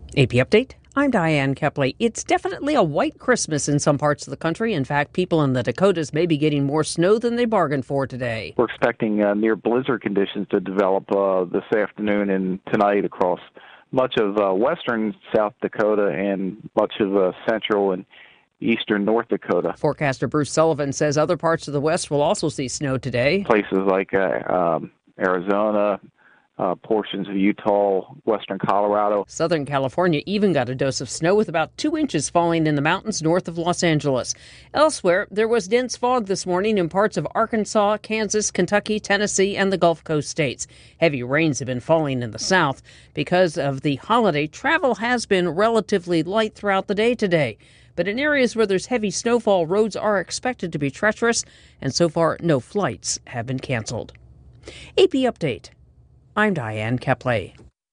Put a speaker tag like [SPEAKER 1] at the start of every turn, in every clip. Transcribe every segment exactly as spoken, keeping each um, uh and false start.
[SPEAKER 1] A P Update. I'm Diane Kepley. It's definitely a white Christmas in some parts of the country. In fact, people in the Dakotas may be getting more snow than they bargained for today.
[SPEAKER 2] We're expecting uh, near blizzard conditions to develop uh, this afternoon and tonight across much of uh, western South Dakota and much of uh, central and eastern North Dakota.
[SPEAKER 1] Forecaster Bruce Sullivan says other parts of the West will also see snow today.
[SPEAKER 2] Places like uh, um, Arizona, Uh, portions of Utah, western Colorado.
[SPEAKER 1] Southern California even got a dose of snow with about two inches falling in the mountains north of Los Angeles. Elsewhere, there was dense fog this morning in parts of Arkansas, Kansas, Kentucky, Tennessee, and the Gulf Coast states. Heavy rains have been falling in the south. Because of the holiday, travel has been relatively light throughout the day today. But in areas where there's heavy snowfall, roads are expected to be treacherous, and so far no flights have been canceled. A P Update. I'm Diane Kepley.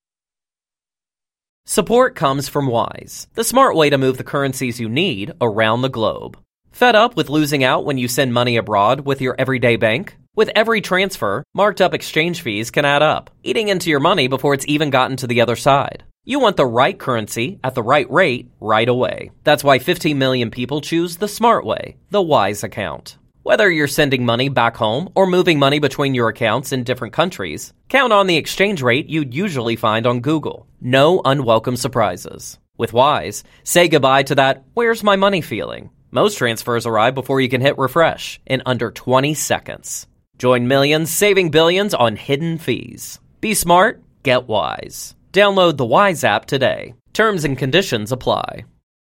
[SPEAKER 3] Support comes from Wise, the smart way to move the currencies you need around the globe. Fed up with losing out when you send money abroad with your everyday bank? With every transfer, marked up exchange fees can add up, eating into your money before it's even gotten to the other side. You want the right currency at the right rate right away. That's why fifteen million people choose the smart way, the Wise account. Whether you're sending money back home or moving money between your accounts in different countries, count on the exchange rate you'd usually find on Google. No unwelcome surprises. With Wise, say goodbye to that "where's my money" feeling. Most transfers arrive before you can hit refresh in under twenty seconds. Join millions saving billions on hidden fees. Be smart, get Wise. Download the Wise app today. Terms and conditions apply.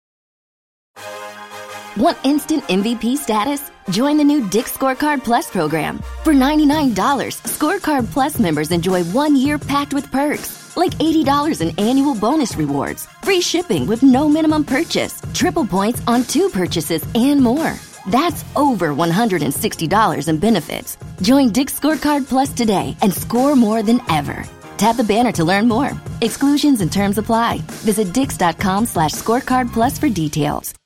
[SPEAKER 4] Want instant M V P status? Join the new Dick's Scorecard Plus program. For ninety-nine dollars, Scorecard Plus members enjoy one year packed with perks, like eighty dollars in annual bonus rewards, free shipping with no minimum purchase, triple points on two purchases, and more. That's over one hundred sixty dollars in benefits. Join Dick's Scorecard Plus today and score more than ever. Tap the banner to learn more. Exclusions and terms apply. Visit dix.com slash scorecard plus for details.